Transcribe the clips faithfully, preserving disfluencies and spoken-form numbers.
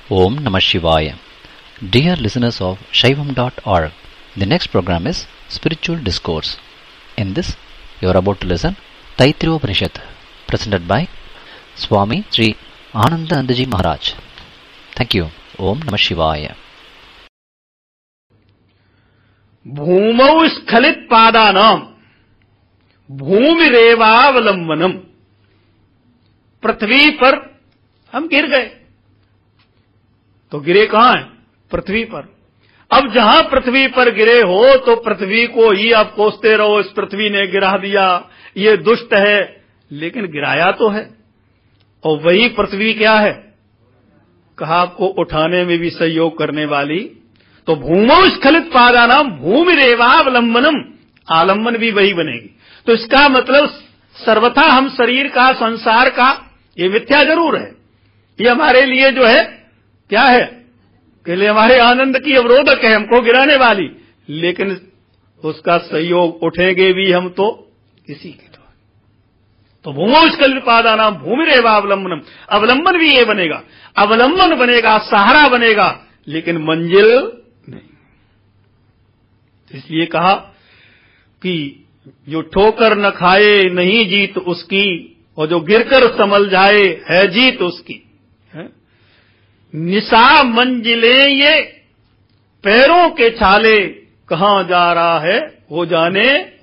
Om Namah Shivaya. Dear listeners of Shaivam dot org, the next program is Spiritual Discourse. In this, you are about to listen Taittiriya Upanishad, presented by Swami Sri Anandanandaji Maharaj. Thank you. Om Namah Shivaya. भूमौ स्खलित पादानाम भूमिरेवावलंबनम। पृथ्वी पर हम गिर गए, तो गिरे कहां हैं? पृथ्वी पर। अब जहां पृथ्वी पर गिरे हो तो पृथ्वी को ही आप कोसते रहो, इस पृथ्वी ने गिरा दिया, ये दुष्ट है, लेकिन गिराया तो है। और वही पृथ्वी क्या है? कहा आपको उठाने में भी सहयोग करने वाली। तो भूमौ स्खलित पादानाम भूमिरेवावलंबनम, आलंबन भी वही बनेगी। तो इसका मतलब सर्वथा हम शरीर का, संसार का, ये मिथ्या जरूर है, ये हमारे लिए जो है क्या है के लिए हमारे आनंद की अवरोधक है, हमको गिराने वाली, लेकिन उसका सहयोग उठेंगे भी हम तो इसी के द्वारा। तो भूमौ स्खलित पादानाम भूमिरेवावलंबनम, अवलंबन भी ये बनेगा, अवलंबन बनेगा, सहारा बनेगा, लेकिन मंजिल नहीं। इसलिए कहा कि जो ठोकर न खाए नहीं जीत उसकी, और जो गिरकर संभल जाए है जीत उसकी। है? निशा मंजिले ये पैरों के छाले, कहां जा रहा है वो जाने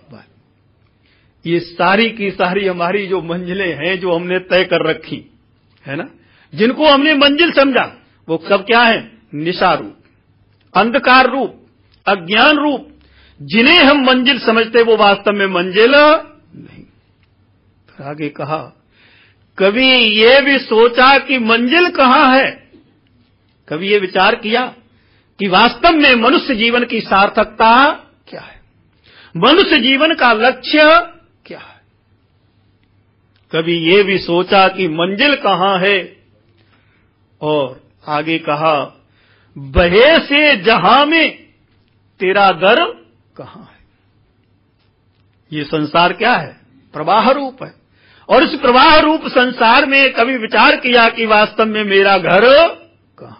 वाले। ये सारी की सारी हमारी जो मंजिलें हैं, जो हमने तय कर रखी है ना, जिनको हमने मंजिल समझा, वो सब क्या है? निशा रूप, अंधकार रूप, अज्ञान रूप। जिन्हें हम मंजिल समझते वो वास्तव में मंजिल नहीं। फिर आगे कहा, कभी ये भी सोचा कि मंजिल कहां है? कभी ये विचार किया कि वास्तव में मनुष्य जीवन की सार्थकता क्या है, मनुष्य जीवन का लक्ष्य क्या है? कभी ये भी सोचा कि मंजिल कहां है? और आगे कहा, बहे से जहां में तेरा दर कहां है? ये संसार क्या है? प्रवाह रूप है। और इस प्रवाह रूप संसार में कभी विचार किया कि वास्तव में मेरा घर कहां?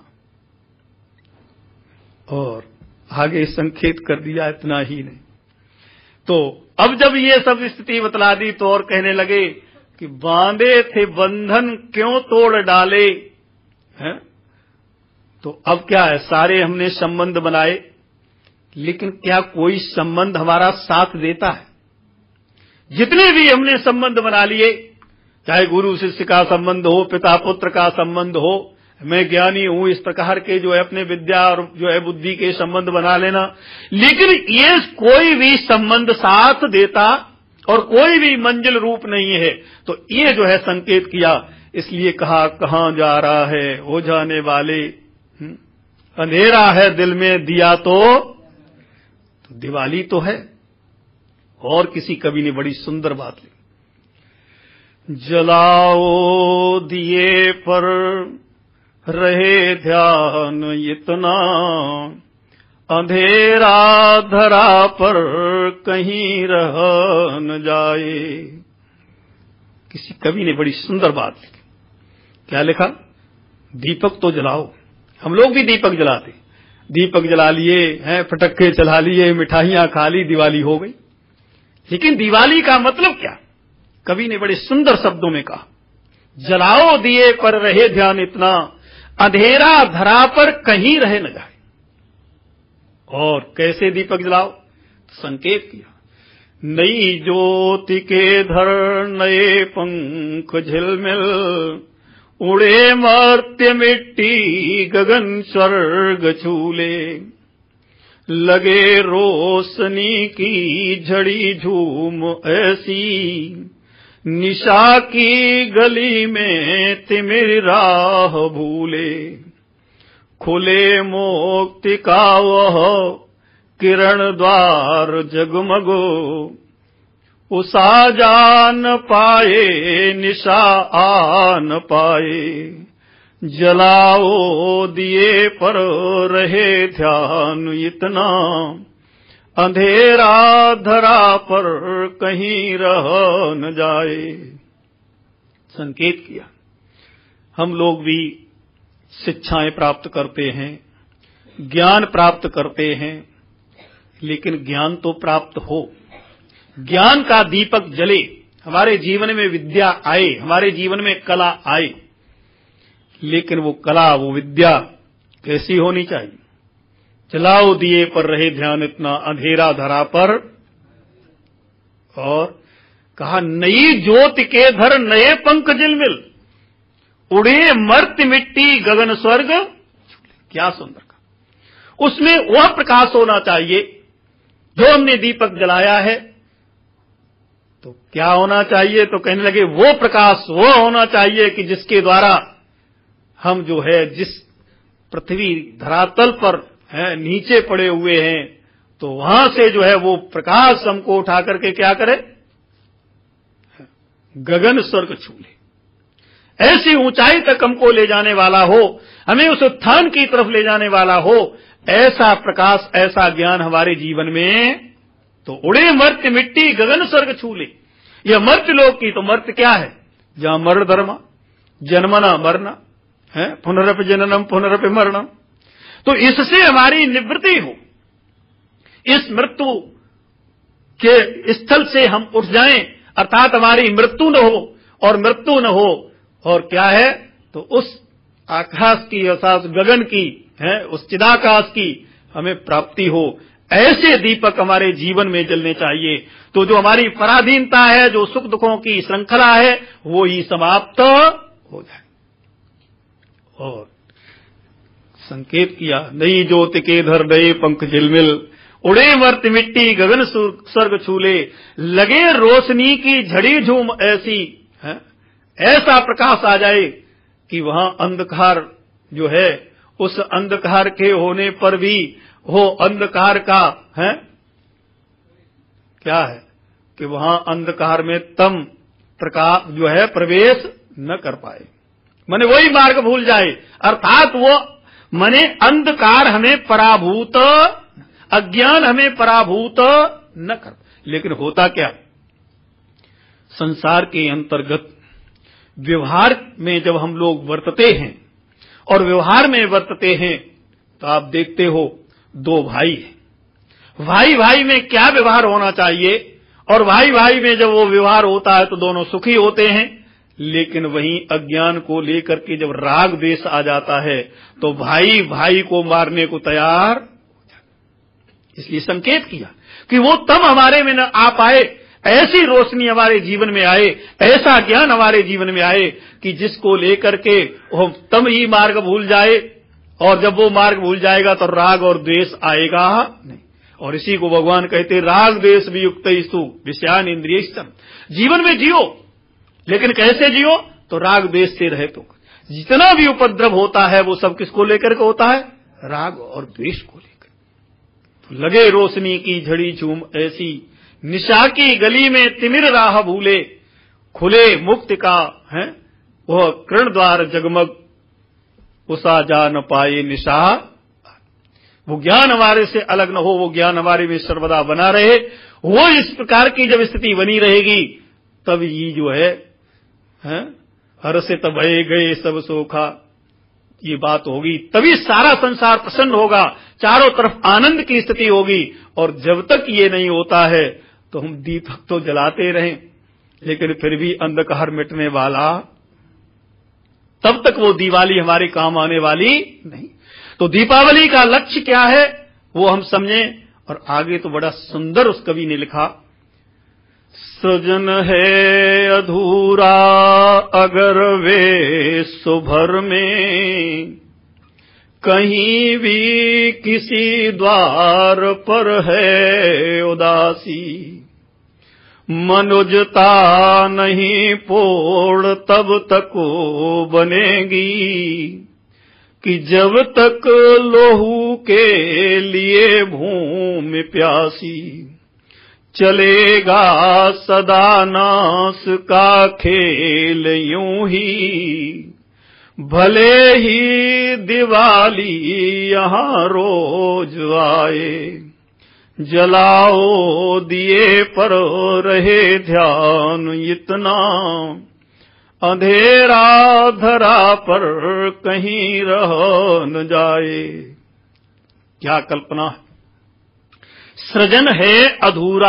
और आगे संकेत कर दिया, इतना ही नहीं। तो अब जब ये सब स्थिति बतला दी तो और कहने लगे कि बांधे थे बंधन क्यों तोड़ डाले हैं? तो अब क्या है? सारे हमने संबंध बनाए, लेकिन क्या कोई संबंध हमारा साथ देता है? जितने भी हमने संबंध बना लिए, चाहे गुरु शिष्य का संबंध हो, पिता पुत्र का संबंध हो, मैं ज्ञानी हूं, इस प्रकार के जो है अपने विद्या और जो है बुद्धि के संबंध बना लेना, लेकिन ये कोई भी संबंध साथ देता और कोई भी मंजिल रूप नहीं है। तो ये जो है संकेत किया, इसलिए कहा कहां जा रहा है वो जाने वाले। अंधेरा है दिल में दिया तो, तो दिवाली तो है। और किसी कवि ने बड़ी सुंदर बात लिखी, जलाओ दिए पर रहे ध्यान इतना, अंधेरा धरा पर कहीं रह न जाए। किसी कवि ने बड़ी सुंदर बात लिखी। क्या लिखा? दीपक तो जलाओ। हम लोग भी दीपक जलाते, दीपक जला लिए हैं, पटाखे चला लिए, मिठाइयां खा ली, दिवाली हो गई। लेकिन दिवाली का मतलब क्या? कवि ने बड़े सुंदर शब्दों में कहा, जलाओ दिए पर रहे ध्यान इतना, अंधेरा धरा पर कहीं रह न जाए। और कैसे दीपक जलाओ? संकेत किया, नई ज्योति के धर नए पंख झिलमिल, उड़े मर्त्य मिट्टी गगन स्वर्ग छूले, लगे रोशनी की झड़ी झूम ऐसी, निशा की गली में तिमिर राह भूले, खुले मोक्ति का वह किरण द्वार जगमगो, उषा जान पाए निशा आन पाए, जलाओ दिए पर रहे ध्यान इतना, अंधेरा धरा पर कहीं रह न जाए। संकेत किया, हम लोग भी शिक्षाएं प्राप्त करते हैं, ज्ञान प्राप्त करते हैं, लेकिन ज्ञान तो प्राप्त हो, ज्ञान का दीपक जले, हमारे जीवन में विद्या आए, हमारे जीवन में कला आए, लेकिन वो कला, वो विद्या कैसी होनी चाहिए? जलाओ दिए पर रहे ध्यान इतना, अंधेरा धरा पर। और कहा नई ज्योति के धर नए पंख झिलमिल, उड़े मर्त मिट्टी गगन स्वर्ग। क्या सुंदर का, उसमें वह प्रकाश होना चाहिए जो हमने दीपक जलाया है। तो क्या होना चाहिए? तो कहने लगे वो प्रकाश वो होना चाहिए कि जिसके द्वारा हम जो है, जिस पृथ्वी धरातल पर है, नीचे पड़े हुए हैं, तो वहां से जो है वो प्रकाश हमको उठा करके क्या करे? गगन स्वर्ग छू ले, ऐसी ऊंचाई तक हमको ले जाने वाला हो, हमें उस उत्थान की तरफ ले जाने वाला हो, ऐसा प्रकाश, ऐसा ज्ञान हमारे जीवन में। तो उड़े मर्त्य मिट्टी गगन स्वर्ग छू ले। यह मर्त्य लोक की, तो मर्त्य क्या है? जहां मरण धर्मा, जन्मना मरना है, पुनरप जननम पुनरप मरणम। तो इससे हमारी निवृत्ति हो, इस मृत्यु के स्थल से हम उठ जाएं, अर्थात हमारी मृत्यु न हो, और मृत्यु न हो और क्या है? तो उस आकाश की, अर्थात गगन की है, उस चिदाकाश की हमें प्राप्ति हो। ऐसे दीपक हमारे जीवन में जलने चाहिए। तो जो हमारी पराधीनता है, जो सुख दुखों की श्रृंखला है, वो ही समाप्त हो जाए। और संकेत किया नई ज्योति के धर नए पंख झिलमिल, उड़े मर्त्य मिट्टी गगन स्वर्ग छूले, लगे रोशनी की झड़ी झूम ऐसी है, ऐसा प्रकाश आ जाए कि वहां अंधकार जो है, उस अंधकार के होने पर भी वो अंधकार का है क्या है कि वहां अंधकार में तम प्रकाश जो है प्रवेश न कर पाए, माने वही मार्ग भूल जाए। अर्थात वो माने अंधकार हमें पराभूत, अज्ञान हमें पराभूत न कर। लेकिन होता क्या, संसार के अंतर्गत व्यवहार में जब हम लोग वर्तते हैं, और व्यवहार में वर्तते हैं, तो आप देखते हो दो भाई हैं, भाई भाई में क्या व्यवहार होना चाहिए, और भाई भाई में जब वो व्यवहार होता है तो दोनों सुखी होते हैं। लेकिन वहीं अज्ञान को लेकर के जब राग द्वेष आ जाता है, तो भाई भाई को मारने को तैयार हो जाता। इसलिए संकेत किया कि वो तब हमारे में न आ पाए, ऐसी रोशनी हमारे जीवन में आए, ऐसा ज्ञान हमारे जीवन में आए कि जिसको लेकर के वो तब ही मार्ग भूल जाए, और जब वो मार्ग भूल जाएगा तो राग और द्वेष आएगा नहीं। और इसी को भगवान कहते राग द्वेष वियुक्त विषयान इंद्रियस्तम। जीवन में जियो, लेकिन कैसे जियो? तो राग द्वेष से रहे। तो जितना भी उपद्रव होता है वो सब किसको लेकर के होता है? राग और द्वेष को लेकर। तो लगे रोशनी की झड़ी झूम ऐसी, निशा की गली में तिमिर राह भूले, खुले मुक्ति का है वह कृण द्वार जगमग, उसा जा न पाए निशा। वो ज्ञान हमारे से अलग न हो, वो ज्ञान हमारे में सर्वदा बना रहे। वो इस प्रकार की जब स्थिति बनी रहेगी, तब ये जो है, है हर से तब भये गए सब सोखा, ये बात होगी। तभी सारा संसार प्रसन्न होगा, चारों तरफ आनंद की स्थिति होगी। और जब तक ये नहीं होता है तो हम दीपक तो जलाते रहें, लेकिन फिर भी अंधकार मिटने वाला, तब तक वो दिवाली हमारे काम आने वाली नहीं। तो दीपावली का लक्ष्य क्या है वो हम समझें। और आगे तो बड़ा सुंदर उस कवि ने लिखा, सजन है अधूरा अगर वे सुभर में, कहीं भी किसी द्वार पर है उदासी, मनुजता नहीं पोड़ तब तक वो बनेगी, कि जब तक लोहू के लिए भूमि प्यासी, चलेगा सदा नास का खेल यूं ही, भले ही दिवाली यहाँ रोज आए, जलाओ दिए पर रहे ध्यान इतना, अंधेरा धरा पर कहीं रह न जाए। क्या कल्पना है। सृजन है अधूरा।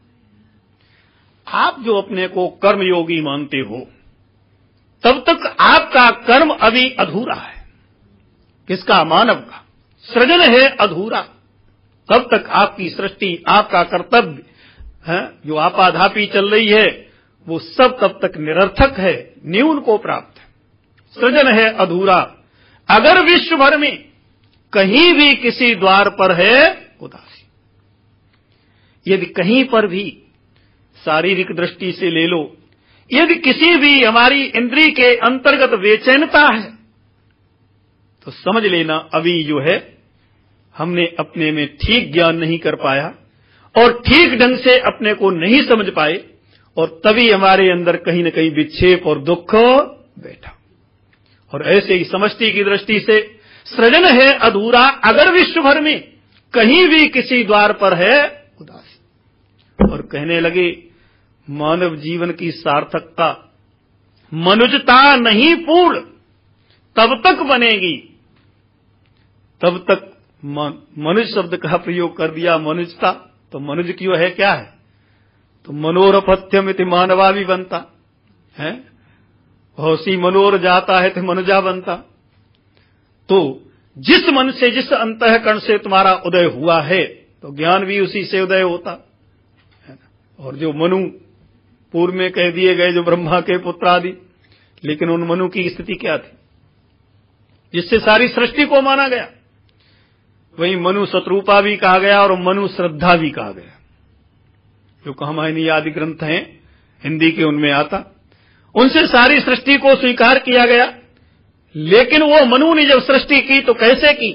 आप जो अपने को कर्मयोगी मानते हो, तब तक आपका कर्म अभी अधूरा है। किसका? मानव का। सृजन है अधूरा, तब तक आपकी सृष्टि, आपका कर्तव्य है, जो आपाधापी चल रही है, वो सब तब तक निरर्थक है, न्यून को प्राप्त है। सृजन है अधूरा, अगर विश्व भर में कहीं भी किसी द्वार पर है उदासी। यदि कहीं पर भी शारीरिक दृष्टि से ले लो, यदि किसी भी हमारी इंद्रिय के अंतर्गत बेचैनता है, तो समझ लेना अभी जो है हमने अपने में ठीक ज्ञान नहीं कर पाया और ठीक ढंग से अपने को नहीं समझ पाए, और तभी हमारे अंदर कहीं न कहीं विक्षेप और दुख बैठा। और ऐसे ही समष्टि की दृष्टि से सृजन है अधूरा, अगर विश्व भर में कहीं भी किसी द्वार पर है उदासी। और कहने लगे मानव जीवन की सार्थकता मनुजता नहीं पूर्ण तब तक बनेगी, तब तक मनुष्य शब्द का प्रयोग कर दिया। मनुजता तो मनुज क्यों है, क्या है? तो मनोरपथ्यम इति मानवा भी बनता है, होशी मनोर जाता है तो मनुजा बनता। तो जिस मन से, जिस अंतःकरण से तुम्हारा उदय हुआ है, तो ज्ञान भी उसी से उदय होता है। और जो मनु पूर्व में कह दिए गए, जो ब्रह्मा के पुत्र आदि, लेकिन उन मनु की स्थिति क्या थी जिससे सारी सृष्टि को माना गया? वही मनु शत्रुपा भी कहा गया और मनु श्रद्धा भी कहा गया। जो कहामायनी आदि ग्रंथ हैं हिंदी के, उनमें आता, उनसे सारी सृष्टि को स्वीकार किया गया। लेकिन वो मनु ने जब सृष्टि की तो कैसे की?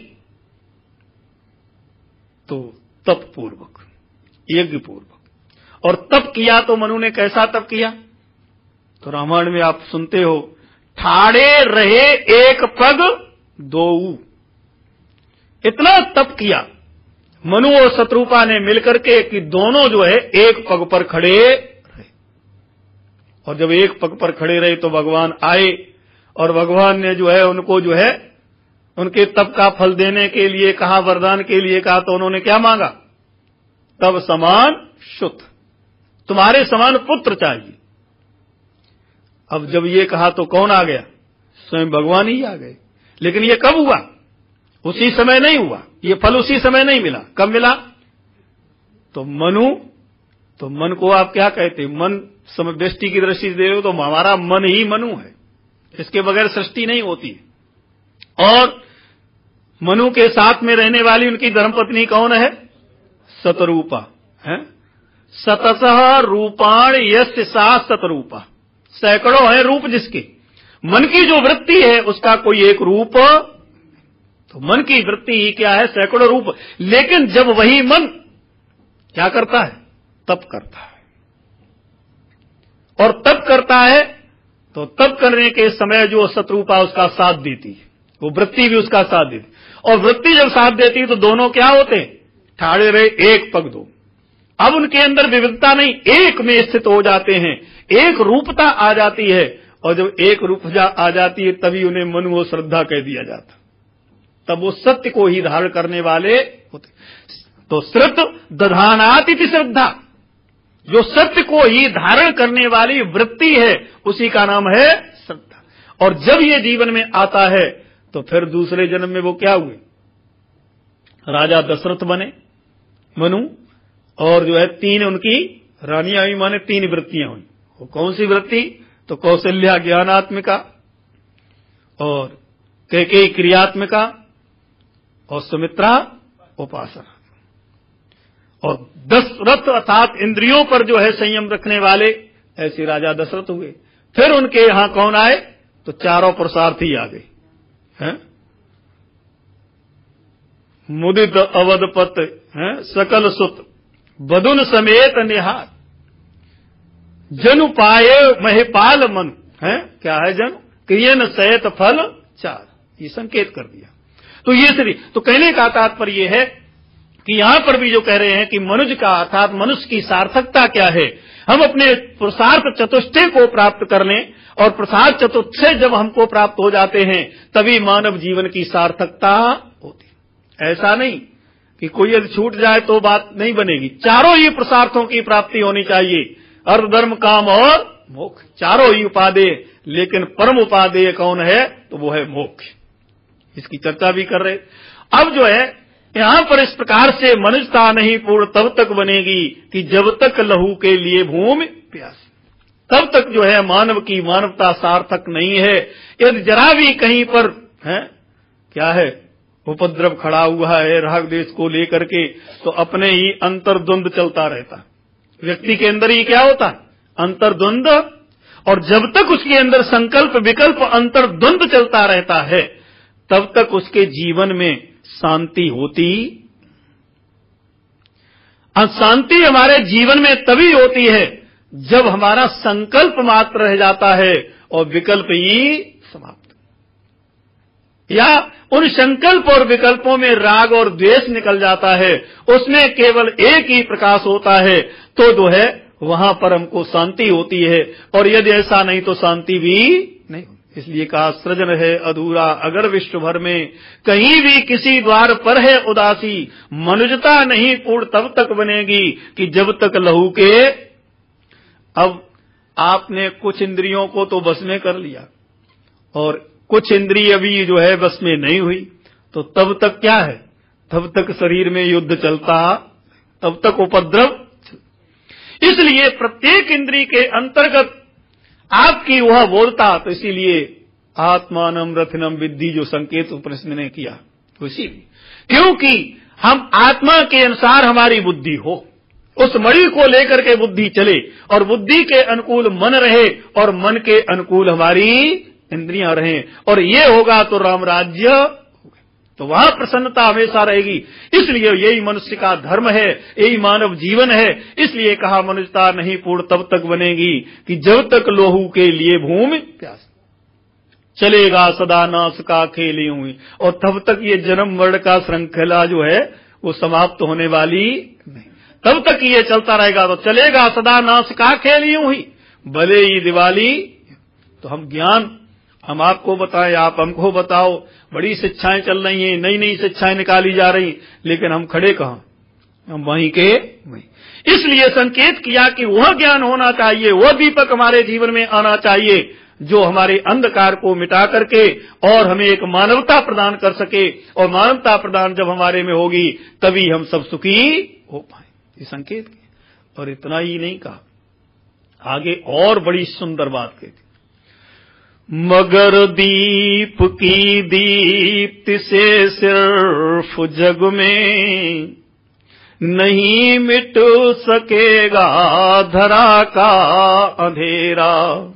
तो तप पूर्वक, यज्ञ पूर्वक। और तप किया तो मनु ने कैसा तप किया? तो रामायण में आप सुनते हो, ठाड़े रहे एक पग दोऊ, इतना तप किया मनु और शत्रुपा ने मिलकर के कि दोनों जो है एक पग पर खड़े रहे। और जब एक पग पर खड़े रहे तो भगवान आए, और भगवान ने जो है उनको जो है उनके तप का फल देने के लिए कहा, वरदान के लिए कहा। तो उन्होंने क्या मांगा? तब समान शुद्ध, तुम्हारे समान पुत्र चाहिए। अब जब ये कहा तो कौन आ गया? स्वयं भगवान ही आ गए। लेकिन ये कब हुआ? उसी समय नहीं हुआ, ये फल उसी समय नहीं मिला। कब मिला? तो मनु, तो मन को आप क्या कहते? मन समदृष्टि की दृष्टि से देखो तो हमारा मन ही मनु है, इसके बगैर सृष्टि नहीं होती। और मनु के साथ में रहने वाली उनकी धर्मपत्नी कौन है? शतरूपा है। शतसः रूपाण यस्य सा शतरूपा, सैकड़ों है रूप जिसके। मन की जो वृत्ति है उसका कोई एक रूप, तो मन की वृत्ति ही क्या है? सैकड़ों रूप। लेकिन जब वही मन क्या करता है? तप करता है। और तप करता है तो तप करने के समय जो शत्रुपा उसका साथ देती है, वो वृत्ति भी उसका साथ देती। और वृत्ति जब साथ देती है तो दोनों क्या होते? ठाड़े रहे एक पग दो। अब उनके अंदर विविधता नहीं, एक में स्थित हो जाते हैं, एक रूपता आ जाती है। और जब एक रूप आ जाती है तभी उन्हें मनु और श्रद्धा कह दिया जाता, तब वो सत्य को ही धारण करने वाले होते। तो श्रुत दधानातिथि श्रद्धा, जो सत्य को ही धारण करने वाली वृत्ति है उसी का नाम है श्रद्धा। और जब ये जीवन में आता है तो फिर दूसरे जन्म में वो क्या हुए? राजा दशरथ बने मनु, और जो है तीन उनकी रानियां हुई, माने तीन वृत्तियां हुई। वो कौन सी वृत्ति? तो कौशल्या ज्ञानात्मिका, और कैकेयी क्रियात्मिका, और सुमित्रा उपासना। और दशरथ अर्थात इंद्रियों पर जो है संयम रखने वाले ऐसे राजा दशरथ हुए। फिर उनके यहां कौन आए? तो चारों पुरुषार्थी आ गए हैं। मुदित अवधपत हैं, सकल सुत बदुन समेत निहार, जनु पाए महिपाल मन है। क्या है जनु? क्रियन सहित फल चार, ये संकेत कर दिया। तो ये श्री, तो कहने का तात्पर्य है कि यहां पर भी जो कह रहे हैं कि मनुष्य का अर्थात मनुष्य की सार्थकता क्या है, हम अपने पुरुषार्थ चतुष्टय को प्राप्त कर लें और पुरुषार्थ चतुष्टय जब हमको प्राप्त हो जाते हैं तभी मानव जीवन की सार्थकता होती है। ऐसा नहीं कि कोई यदि छूट जाए तो बात नहीं बनेगी, चारों ही पुरुषार्थों की प्राप्ति होनी चाहिए, अर्थ धर्म काम और मोक्ष, चारों ही उपादेय, लेकिन परम उपादेय कौन है, तो वो है मोक्ष। इसकी चर्चा भी कर रहे। अब जो है यहां पर इस प्रकार से मनुष्यता नहीं पूर्ण तब तक बनेगी कि जब तक लहू के लिए भूमि प्यासी, तब तक जो है मानव की मानवता सार्थक नहीं है। यदि जरा भी कहीं पर है क्या है उपद्रव खड़ा हुआ है राग देश को लेकर के, तो अपने ही अंतर्द्वंद चलता रहता है। व्यक्ति के अंदर ही क्या होता है, अंतर्द्वंद, और जब तक उसके अंदर संकल्प विकल्प अंतर्द्वंद चलता रहता है तब तक उसके जीवन में शांति होती। शांति हमारे जीवन में तभी होती है जब हमारा संकल्प मात्र रह जाता है और विकल्प ही समाप्त, या उन संकल्प और विकल्पों में राग और द्वेष निकल जाता है, उसमें केवल एक ही प्रकाश होता है, तो जो है वहां पर हमको शांति होती है। और यदि ऐसा नहीं तो शांति भी नहीं। इसलिए कहा सृजन है अधूरा अगर विश्व भर में, कहीं भी किसी द्वार पर है उदासी, मनुष्यता नहीं पूर्ण तब तक बनेगी कि जब तक लहू के। अब आपने कुछ इंद्रियों को तो बस में कर लिया और कुछ इंद्रिय अभी जो है बस में नहीं हुई, तो तब तक क्या है, तब तक शरीर में युद्ध चलता, तब तक उपद्रव। इसलिए प्रत्येक इंद्रिय के अंतर्गत आपकी वह बोलता, तो इसीलिए आत्मानम रथिनम विद्धि जो संकेत उपनिषद ने किया, तो इसीलिए क्योंकि हम आत्मा के अनुसार हमारी बुद्धि हो, उस मणि को लेकर के बुद्धि चले और बुद्धि के अनुकूल मन रहे और मन के अनुकूल हमारी इंद्रियां रहें, और ये होगा तो राम राज्य होगा, तो वहां प्रसन्नता हमेशा रहेगी। इसलिए यही मनुष्य का धर्म है, यही मानव जीवन है। इसलिए कहा मनुष्यता नहीं पूर्ण तब तक बनेगी कि जब तक लोहू के लिए भूमि प्यास, चलेगा सदा नाश का खेली हुई, और तब तक ये जन्म मरण का श्रृंखला जो है वो समाप्त होने वाली नहीं, तब तक ये चलता रहेगा। तो चलेगा सदा नाश का खेली हुई, भले ही दिवाली। तो हम ज्ञान हम आपको बताएं, आप हमको बताओ, बड़ी शिक्षाएं चल रही हैं, नई नई शिक्षाएं निकाली जा रही, लेकिन हम खड़े कहां, हम वहीं के वहीं। इसलिए संकेत किया कि वह ज्ञान होना चाहिए, वह दीपक हमारे जीवन में आना चाहिए जो हमारे अंधकार को मिटा करके और हमें एक मानवता प्रदान कर सके, और मानवता प्रदान जब हमारे में होगी तभी हम सब सुखी हो पाए। ये संकेत किया। और इतना ही नहीं कहा, आगे और बड़ी सुंदर बात कहती, मगर दीप की दीप्ति से सिर्फ जग में नहीं मिट सकेगा धरा का अंधेरा,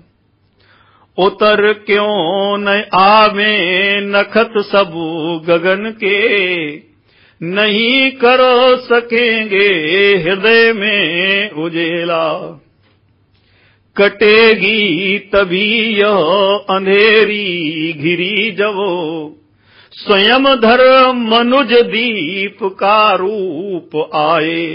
उतर क्यों न आवे नखत सब गगन के, नहीं कर सकेंगे हृदय में उजेला, कटेगी तभी यह अंधेरी घिरी जब स्वयं धर मनुज दीप का रूप आए,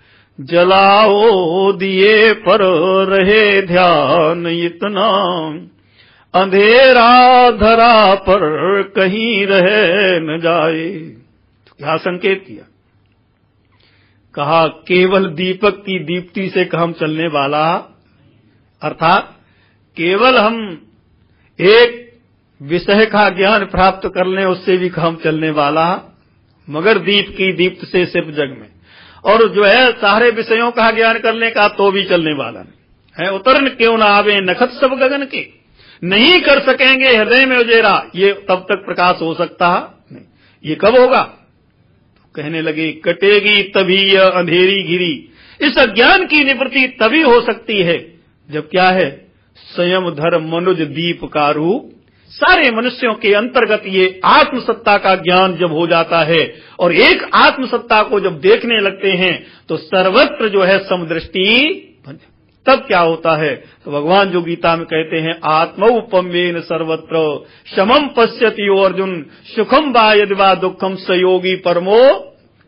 जलाओ दिए पर रहे ध्यान इतना, अंधेरा धरा पर कहीं रह न जाए। तो क्या संकेत किया, कहा केवल दीपक की दीप्ति से काम चलने वाला, अर्थात केवल हम एक विषय का ज्ञान प्राप्त कर लें उससे भी काम चलने वाला, मगर दीप की दीप्त से सिर्फ जग में, और जो है सारे विषयों का ज्ञान करने का तो भी चलने वाला नहीं है। उतरन क्यों ना आवे नखत सब गगन के, नहीं कर सकेंगे हृदय में उजेरा, ये तब तक प्रकाश हो सकता नहीं। ये कब होगा, तो कहने लगे कटेगी तभी यह अंधेरी घिरी, इस अज्ञान की निवृत्ति तभी हो सकती है जब क्या है, स्वयं धर्म मनुज दीप का रूप, सारे मनुष्यों के अंतर्गत ये आत्मसत्ता का ज्ञान जब हो जाता है और एक आत्मसत्ता को जब देखने लगते हैं तो सर्वत्र जो है समदृष्टि बन जाती। तब क्या होता है, तो भगवान जो गीता में कहते हैं आत्मौपम्येन सर्वत्र समम पश्यति यो अर्जुन सुखम वा यदि वा दुखम स योगी परमो,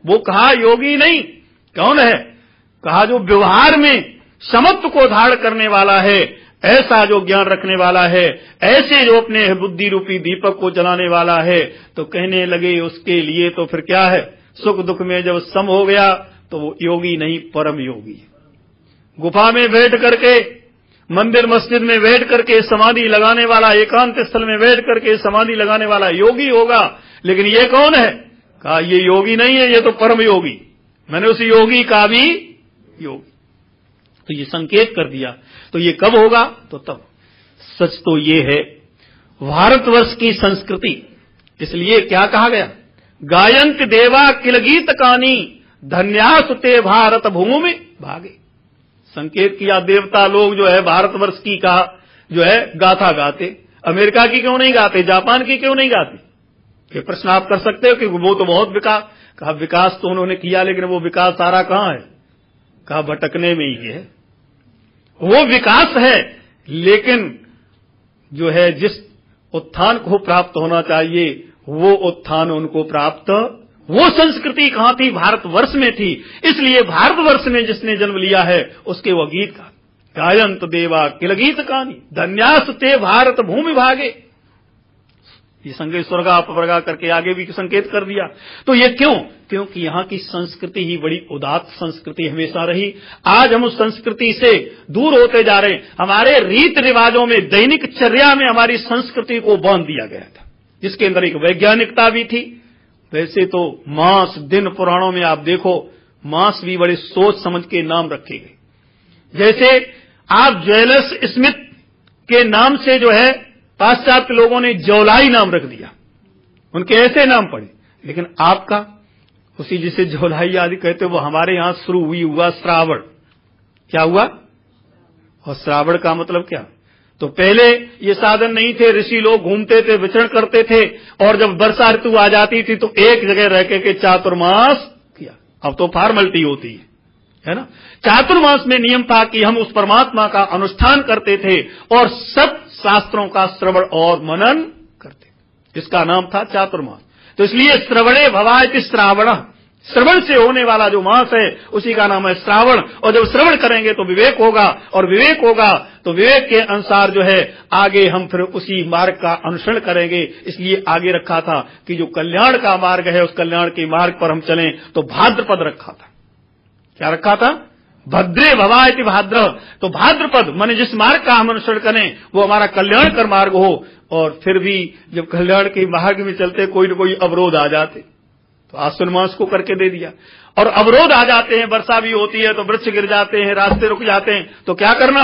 वो कहा योगी नहीं, कौन है? कहा जो व्यवहार में समत्व को धारण करने वाला है, ऐसा जो ज्ञान रखने वाला है, ऐसे जो अपने बुद्धि रूपी दीपक को जलाने वाला है। तो कहने लगे उसके लिए तो फिर क्या है, सुख दुख में जब सम हो गया तो वो योगी नहीं, परम योगी। गुफा में बैठ करके, मंदिर मस्जिद में बैठ करके समाधि लगाने वाला, एकांत स्थल में बैठ करके समाधि लगाने वाला योगी होगा, लेकिन ये कौन है? कहा ये योगी नहीं है, ये तो परम योगी। मैंने उस योगी का भी योगी। तो ये संकेत कर दिया। तो ये कब होगा? तो तब। सच तो ये है भारतवर्ष की संस्कृति, इसलिए क्या कहा गया, गायंत देवा किल गीत कानी धन्यासुते भारत भूमि भागे। संकेत किया देवता लोग जो है भारतवर्ष की का जो है गाथा गाते, अमेरिका की क्यों नहीं गाते, जापान की क्यों नहीं गाते? ये प्रश्न आप कर सकते हो कि वो तो बहुत विकास, कहा विकास तो उन्होंने किया, लेकिन वो विकास सारा कहां है? कहा भटकने में ही है। वो विकास है, लेकिन जो है जिस उत्थान को प्राप्त होना चाहिए वो उत्थान उनको प्राप्त, वो संस्कृति कहां थी? भारतवर्ष में थी। इसलिए भारतवर्ष में जिसने जन्म लिया है उसके वो गीत का गायंत देवा किल गीत कानी धन्यास ते भारत भूमि भागे। ये संकेत स्वर्गा अपवर्गा करके आगे भी संकेत कर दिया। तो ये क्यों? क्योंकि यहां की संस्कृति ही बड़ी उदात्त संस्कृति हमेशा रही। आज हम उस संस्कृति से दूर होते जा रहे हैं। हमारे रीत रिवाजों में, दैनिक चर्या में हमारी संस्कृति को बांध दिया गया था, जिसके अंदर एक वैज्ञानिकता भी थी। वैसे तो मास दिन पुराणों में आप देखो, मास भी बड़े सोच समझ के नाम रखे गए। जैसे आप ज्वेलर्स स्मिथ के नाम से जो है पाश्चात्य लोगों ने जौलाई नाम रख दिया, उनके ऐसे नाम पड़े। लेकिन आपका उसी जिसे जौलाई आदि कहते, वो हमारे यहां शुरू हुई हुआ श्रावण। क्या हुआ? और श्रावण का मतलब क्या? तो पहले ये साधन नहीं थे, ऋषि लोग घूमते थे, विचरण करते थे, और जब वर्षा ऋतु आ जाती थी तो एक जगह रह के चातुर्मास किया। अब तो फॉर्मेलिटी होती है, है ना। चातुर्मास में नियम था कि हम उस परमात्मा का अनुष्ठान करते थे और सब शास्त्रों का श्रवण और मनन करते। इसका नाम था चातुर्मास। तो इसलिए श्रवणे भवायति श्रावण, श्रवण से होने वाला जो मास है उसी का नाम है श्रावण। और जब श्रवण करेंगे तो विवेक होगा, और विवेक होगा तो विवेक के अनुसार जो है आगे हम फिर उसी मार्ग का अनुसरण करेंगे। इसलिए आगे रखा था कि जो कल्याण का मार्ग है उस कल्याण के मार्ग पर हम चलें, तो भाद्रपद रखा था। क्या रखा था? भद्रे भवायति भाद्र। तो भाद्रपद माने जिस मार्ग का हम अनुसरण करें वो हमारा कल्याण कर मार्ग हो। और फिर भी जब कल्याण के मार्ग में चलते कोई न कोई अवरोध आ जाते, तो आश्विन मास को करके दे दिया। और अवरोध आ जाते हैं, वर्षा भी होती है तो वृक्ष गिर जाते हैं, रास्ते रुक जाते हैं, तो क्या करना?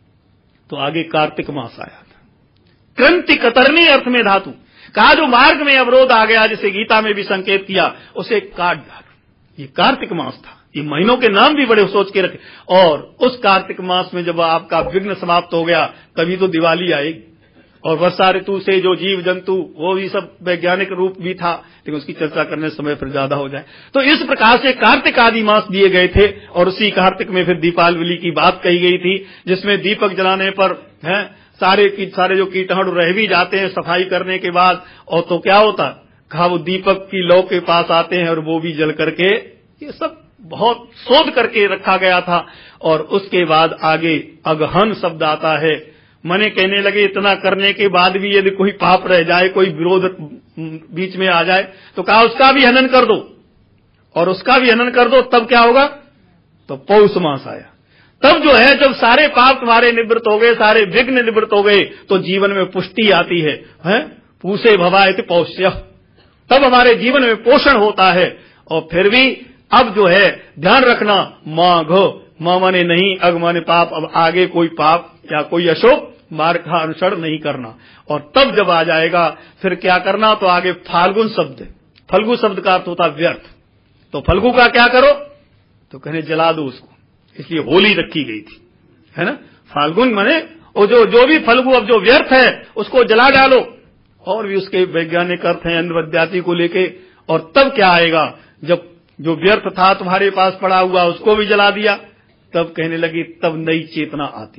तो आगे कार्तिक मास आया था। कृंति कतरनी अर्थ में धातु, कहा जो मार्ग में अवरोध आ गया, जिसे गीता में भी संकेत किया, उसे काट डालो। ये कार्तिक मास था। ये महीनों के नाम भी बड़े सोच के रखे। और उस कार्तिक मास में जब आपका विघ्न समाप्त हो गया तभी तो दिवाली आएगी। और वर्षा ऋतु से जो जीव जंतु, वो भी सब वैज्ञानिक रूप भी था, लेकिन उसकी चर्चा करने समय फिर ज्यादा हो जाए। तो इस प्रकार से कार्तिक आदि मास दिए गए थे, और उसी कार्तिक में फिर दीपावली की बात कही गई थी, जिसमें दीपक जलाने पर है सारे की सारे जो कीटाणु रह भी जाते हैं सफाई करने के बाद। और तो क्या होता, कहा वो दीपक की लौ के पास आते हैं और वो भी जल करके, ये सब बहुत शोध करके रखा गया था। और उसके बाद आगे अगहन शब्द आता है। मने कहने लगे इतना करने के बाद भी यदि कोई पाप रह जाए, कोई विरोध बीच में आ जाए, तो कहा उसका भी हनन कर दो, और उसका भी हनन कर दो। तब क्या होगा? तो पौष मास आया। तब जो है जब सारे पाप तुम्हारे निवृत्त हो गए, सारे विघ्न निवृत्त हो गए, तो जीवन में पुष्टि आती है, है? पूषे भवायति पौष्य, तब हमारे जीवन में पोषण होता है। और फिर भी अब जो है ध्यान रखना, माघ, मां माने नहीं, अग माने पाप, अब आगे कोई पाप या कोई अशुभ मार्ग का अनुसरण नहीं करना। और तब जब आ जाएगा फिर क्या करना, तो आगे फाल्गुन शब्द, फल्गु शब्द का अर्थ होता व्यर्थ। तो फल्गु का क्या करो? तो कहने जला दो उसको, इसलिए होली रखी गई थी, है ना। फाल्गुन माने वो जो जो भी फल्गु अब जो व्यर्थ है उसको जला डालो। और भी उसके वैज्ञानिक अर्थ हैं अन्नवद्याति को लेके। और तब क्या आएगा, जब जो व्यर्थ था तुम्हारे पास पड़ा हुआ उसको भी जला दिया, तब कहने लगी तब नई चेतना आती।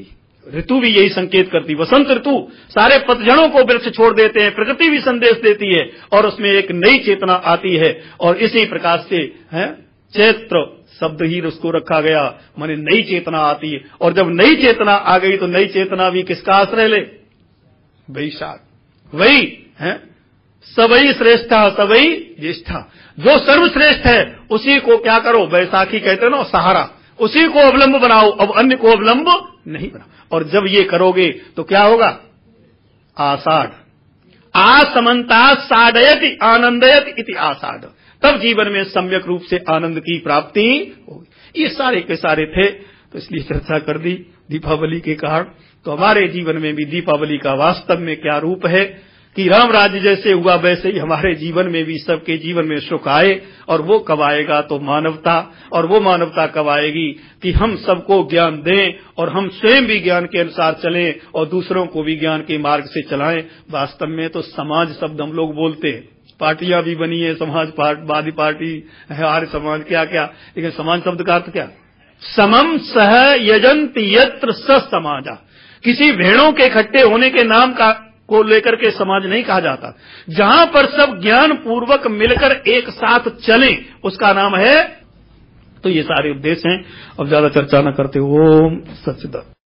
ऋतु भी यही संकेत करती, वसंत ऋतु सारे पतझड़ों को वृक्ष छोड़ देते हैं, प्रकृति भी संदेश देती है और उसमें एक नई चेतना आती है। और इसी प्रकार से है चैत्र शब्द ही उसको रखा गया, माने नई चेतना आती है। और जब नई चेतना आ गई तो नई चेतना भी किसका आश्रय ले? वैशाख। वही है सबई श्रेष्ठा सबई ज्येष्ठा, जो सर्वश्रेष्ठ है उसी को क्या करो, वैसाखी कहते हैं ना, सहारा, उसी को अवलंब बनाओ, अब अन्य को अवलंब नहीं बनाओ। और जब ये करोगे तो क्या होगा? आषाढ़, आसमंता साडयति आनंदयति इति आषाढ़, तब जीवन में सम्यक रूप से आनंद की प्राप्ति होगी। ये सारे के सारे थे, तो इसलिए चर्चा कर दी दीपावली के कारण। तो हमारे जीवन में भी दीपावली का वास्तव में क्या रूप है कि राम राज्य जैसे हुआ वैसे ही हमारे जीवन में भी सबके जीवन में सुख आए। और वो कब आएगा? तो मानवता। और वो मानवता कब आएगी कि हम सबको ज्ञान दें और हम स्वयं भी ज्ञान के अनुसार चलें और दूसरों को भी ज्ञान के मार्ग से चलाएं। वास्तव में तो समाज शब्द हम लोग बोलते हैं, पार्टियां भी बनी है, समाज वादी पार्टी है, आर्य समाज, क्या क्या, लेकिन समाज शब्द का अर्थ क्या? समम सह यजंत यत्र स समाजा। किसी भेड़ों के इकट्ठे होने के नाम का को लेकर के समाज नहीं कहा जाता। जहां पर सब ज्ञान पूर्वक मिलकर एक साथ चलें उसका नाम है। तो ये सारे उद्देश्य हैं। अब ज्यादा चर्चा न करते। ओम सच्चिदानंद।